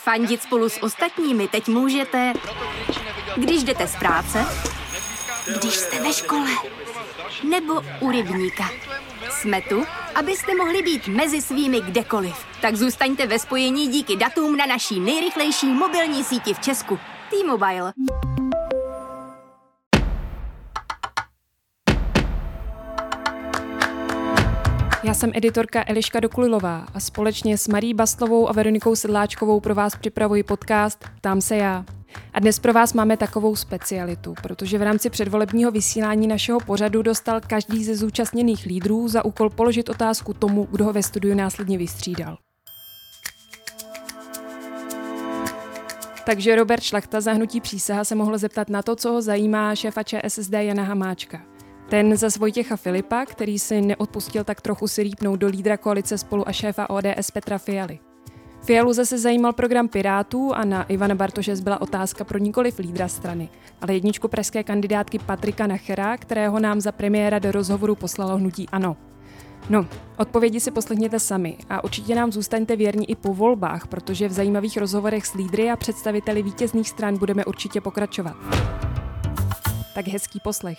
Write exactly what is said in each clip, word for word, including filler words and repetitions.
Fandit spolu s ostatními teď můžete, když jdete z práce, když jste ve škole, nebo u rybníka. Jsme tu, abyste mohli být mezi svými kdekoliv. Tak zůstaňte ve spojení díky datům na naší nejrychlejší mobilní síti v Česku. T-Mobile. Já jsem editorka Eliška Dokulilová a společně s Marí Bastlovou a Veronikou Sedláčkovou pro vás připravuji podcast Ptám se já. A dnes pro vás máme takovou specialitu, protože v rámci předvolebního vysílání našeho pořadu dostal každý ze zúčastněných lídrů za úkol položit otázku tomu, kdo ho ve studiu následně vystřídal. Takže Robert Šlachta za hnutí Přísaha se mohl zeptat na to, co ho zajímá šéfa ČSSD Jana Hamáčka. Ten zas Vojtěcha Filipa, který si neodpustil tak trochu si rýpnout do lídra koalice Spolu a šéfa O D S Petra Fialy. Fialu zase zajímal program Pirátů a na Ivana Bartoše zbyla otázka pro nikoliv lídra strany, ale jedničku pražské kandidátky Patrika Nachera, kterého nám za premiéra do rozhovoru poslalo hnutí ANO. No, odpovědi si poslechněte sami a určitě nám zůstaňte věrní i po volbách, protože v zajímavých rozhovorech s lídry a představiteli vítězných stran budeme určitě pokračovat. Tak hezký poslech.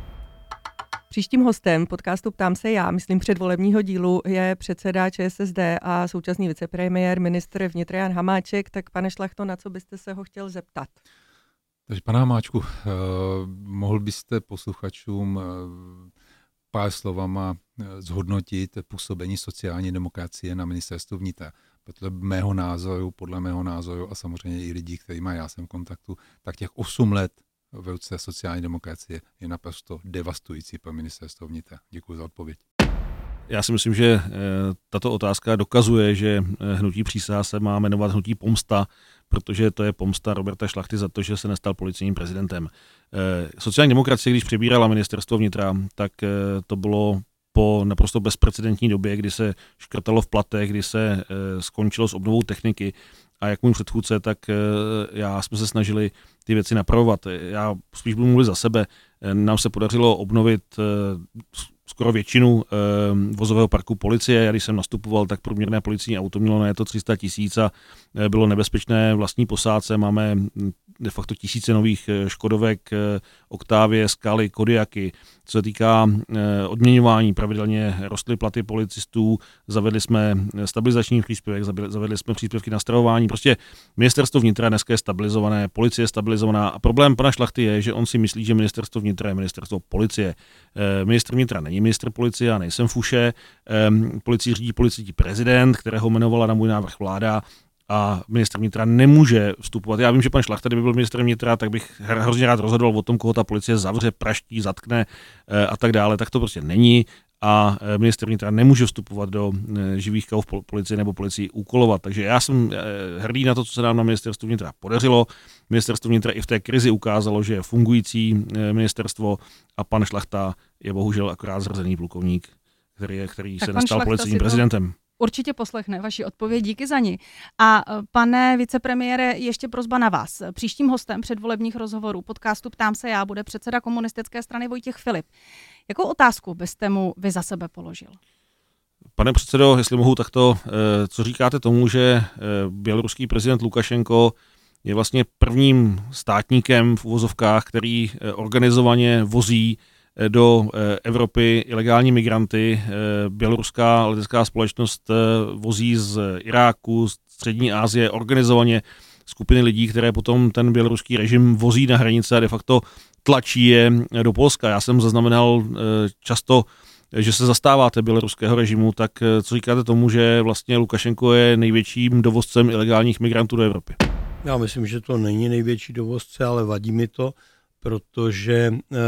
Příštím hostem podcastu Ptám se já, myslím předvolebního dílu, je předseda ČSSD a současný vicepremiér, ministr vnitra Jan Hamáček. Tak pane Šlachto, na co byste se ho chtěl zeptat? Takže pane Hamáčku, eh, mohl byste posluchačům eh, pár slovama eh, zhodnotit působení sociální demokracie na ministerstvu vnitra? Podle mého názoru, podle mého názoru a samozřejmě i lidí, kterýma já jsem v kontaktu, tak těch osm let v ruce sociální demokracie je naprosto devastující pro ministerstvo vnitra. Děkuji za odpověď. Já si myslím, že tato otázka dokazuje, že hnutí Přísaha se má jmenovat hnutí Pomsta, protože to je pomsta Roberta Šlachty za to, že se nestal policejním prezidentem. Sociální demokracie, když přebírala ministerstvo vnitra, tak to bylo po naprosto bezprecedentní době, kdy se škrtalo v platech, kdy se skončilo s obnovou techniky. A jak můj předchůdce, tak já jsme se snažili ty věci napravovat. Já spíš budu mluvit za sebe. Nám se podařilo obnovit skoro většinu vozového parku policie. Já když jsem nastupoval, tak průměrné policijní auto mělo na to tři sta tisíc a bylo nebezpečné vlastní posádce. Máme de facto tisíce nových Škodovek, Octavie, Skaly, Kodiaky. Co se týká odměňování, pravidelně rostly platy policistů, zavedli jsme stabilizační příspěvek, zavedli jsme příspěvky na stravování. Prostě ministerstvo vnitra dneska je stabilizované, policie je stabilizovaná a problém pana Šlachty je, že on si myslí, že ministerstvo vnitra je ministerstvo policie. Ministr vnitra není ministr policie, já nejsem fuše. Policii řídí policejní prezident, kterého jmenovala na můj návrh vláda. A ministr vnitra nemůže vstupovat. Já vím, že pan Šlachta, kdyby byl ministr vnitra, tak bych hrozně rád rozhodoval o tom, koho ta policie zavře, praští, zatkne a tak dále. Tak to prostě není a ministr vnitra nemůže vstupovat do živých kauz policie nebo policii úkolovat. Takže já jsem hrdý na to, co se nám na ministerstvu vnitra podařilo. Ministerstvo vnitra i v té krizi ukázalo, že je fungující ministerstvo a pan Šlachta je bohužel akorát zrazený plukovník, který, je, který se nestal policejním prezidentem. Určitě poslechne vaši odpověď, díky za ní. A pane vicepremiére, ještě prosba na vás. Příštím hostem předvolebních rozhovorů podcastu Ptám se já bude předseda komunistické strany Vojtěch Filip. Jakou otázku byste mu vy za sebe položil? Pane předsedo, jestli mohu takto, co říkáte tomu, že běloruský prezident Lukašenko je vlastně prvním státníkem v uvozovkách, který organizovaně vozí do Evropy ilegální migranty. Běloruská letecká společnost vozí z Iráku, z střední Asie organizovaně skupiny lidí, které potom ten běloruský režim vozí na hranice a de facto tlačí je do Polska. Já jsem zaznamenal často, že se zastáváte běloruského režimu, tak co říkáte tomu, že vlastně Lukašenko je největším dovozcem ilegálních migrantů do Evropy? Já myslím, že to není největší dovozce, ale vadí mi to, protože uh,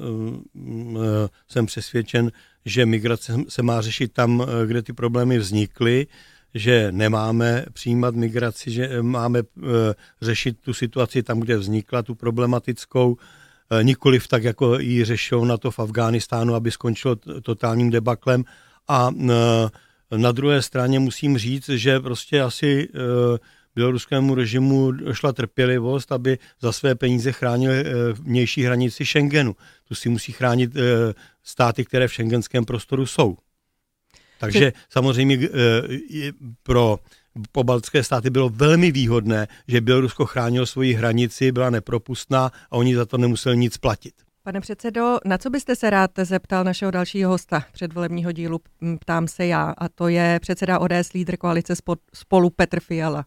uh, jsem přesvědčen, že migrace se má řešit tam, kde ty problémy vznikly, že nemáme přijímat migraci, že máme uh, řešit tu situaci tam, kde vznikla, tu problematickou, uh, nikoliv tak, jako ji řešou na to v Afghánistánu, aby skončilo t- totálním debaklem. A uh, na druhé straně musím říct, že prostě asi uh, běloruskému režimu došla trpělivost, aby za své peníze chránil vnější hranici Schengenu. Tu si musí chránit státy, které v schengenském prostoru jsou. Takže samozřejmě pro pobaltské státy bylo velmi výhodné, že Bělorusko chránilo svoji hranici, byla nepropustná a oni za to nemuseli nic platit. Pane předsedo, na co byste se rád zeptal našeho dalšího hosta předvolebního dílu Ptám se já, a to je předseda O D S, lídr koalice Spolu Petr Fiala.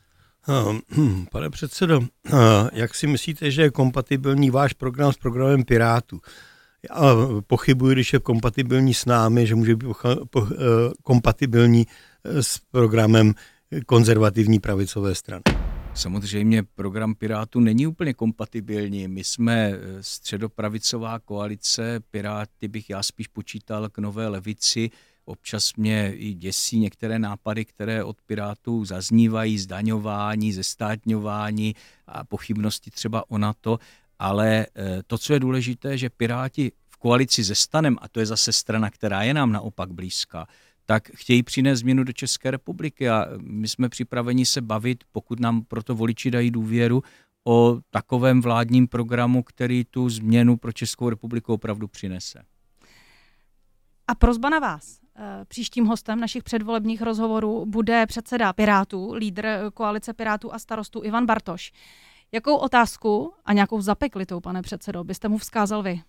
Pane předsedo, jak si myslíte, že je kompatibilní váš program s programem Pirátů? Já pochybuji, když je kompatibilní s námi, že může být kompatibilní s programem konzervativní pravicové strany. Samozřejmě program Pirátů není úplně kompatibilní. My jsme středopravicová koalice, Piráty bych já spíš počítal k nové levici. Občas mě i děsí některé nápady, které od Pirátů zaznívají, zdaňování, zestátňování a pochybnosti třeba o NATO, ale to, co je důležité, že Piráti v koalici se STANem, a to je zase strana, která je nám naopak blízká, tak chtějí přinést změnu do České republiky a my jsme připraveni se bavit, pokud nám proto voliči dají důvěru, o takovém vládním programu, který tu změnu pro Českou republiku opravdu přinese. A prosba na vás. Příštím hostem našich předvolebních rozhovorů bude předseda Pirátů, lídr koalice Pirátů a Starostů Ivan Bartoš. Jakou otázku a nějakou zapeklitou, pane předsedo, byste mu vzkázal vy?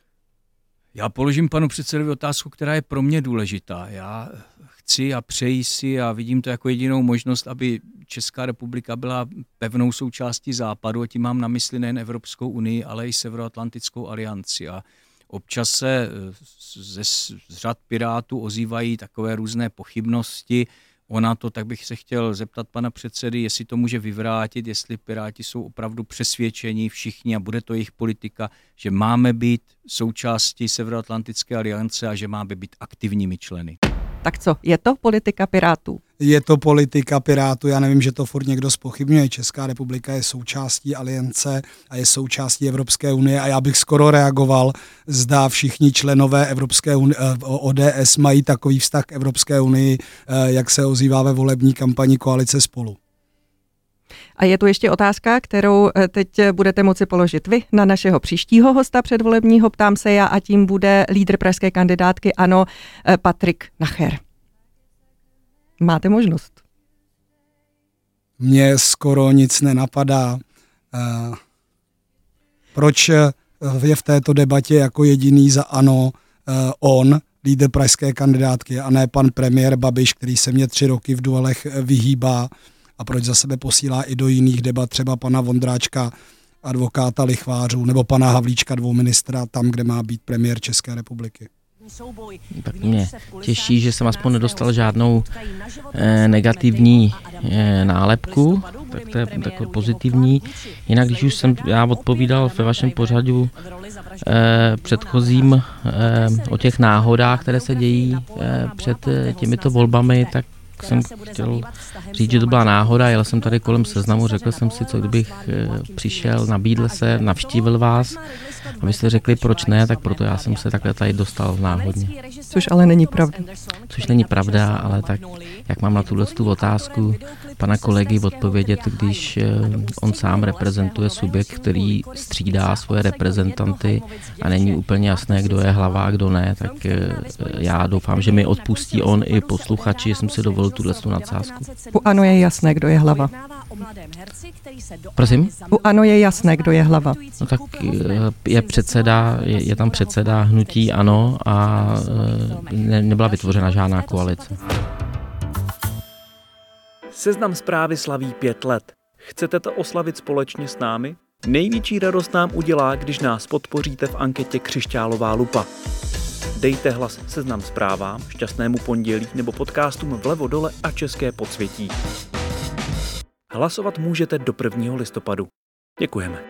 Já položím panu předsedovi otázku, která je pro mě důležitá. Já chci a přeji si a vidím to jako jedinou možnost, aby Česká republika byla pevnou součástí Západu, a tím mám na mysli nejen Evropskou unii, ale i Severoatlantickou alianci. A občas se ze z řad Pirátů ozývají takové různé pochybnosti o NATO, tak bych se chtěl zeptat pana předsedy, jestli to může vyvrátit, jestli Piráti jsou opravdu přesvědčení všichni a bude to jejich politika, že máme být součástí Severoatlantické aliance a že máme být aktivními členy. Tak co, je to politika Pirátů? Je to politika Pirátů, já nevím, že to furt někdo zpochybňuje. Česká republika je součástí aliance a je součástí Evropské unie a já bych skoro reagoval, zda všichni členové Evropské unie, O D S mají takový vztah k Evropské unii, jak se ozývá ve volební kampani koalice Spolu. A je tu ještě otázka, kterou teď budete moci položit vy na našeho příštího hosta předvolebního Ptám se já, a tím bude lídr pražské kandidátky ANO Patrik Nacher. Máte možnost. Mně skoro nic nenapadá. Proč je v této debatě jako jediný za ANO on, lídr pražské kandidátky, a ne pan premiér Babiš, který se mě tři roky v duelech vyhýbá, a proč za sebe posílá i do jiných debat třeba pana Vondráčka, advokáta lichvářů, nebo pana Havlíčka, dvou ministra, tam, kde má být premiér České republiky. Tak mě těší, že jsem aspoň nedostal žádnou eh, negativní eh, nálepku, tak to je takové pozitivní. Jinak, když už jsem já odpovídal ve vašem pořadu eh, předchozím eh, o těch náhodách, které se dějí eh, před eh, těmito volbami, tak jsem chtěl říct, že to byla náhoda, jel jsem tady kolem Seznamu, řekl jsem si, co kdybych přišel, nabídl se, navštívil vás, a vy jste řekli, proč ne, tak proto já jsem se takhle tady dostal náhodně. Což ale není pravda. Což není pravda, ale tak, jak mám na tuhle tu otázku pana kolegy odpovědět, když on sám reprezentuje subjekt, který střídá svoje reprezentanty a není úplně jasné, kdo je hlava a kdo ne, tak já doufám, že mi odpustí on i posluchači, že jsem si dovolil tuhle tu nadsázku. U ANO je jasné, kdo je hlava. Prosím? U ANO je jasné, kdo je hlava. No tak je předseda, je, je tam předseda hnutí ANO a ne, nebyla vytvořena žádná koalice. Seznam Zprávy slaví pět let. Chcete to oslavit společně s námi? Největší radost nám udělá, když nás podpoříte v anketě Křišťálová lupa. Dejte hlas Seznam Zprávám, Šťastnému pondělí nebo podcastům Vlevo dole a České podsvětí. Hlasovat můžete do prvního listopadu. Děkujeme.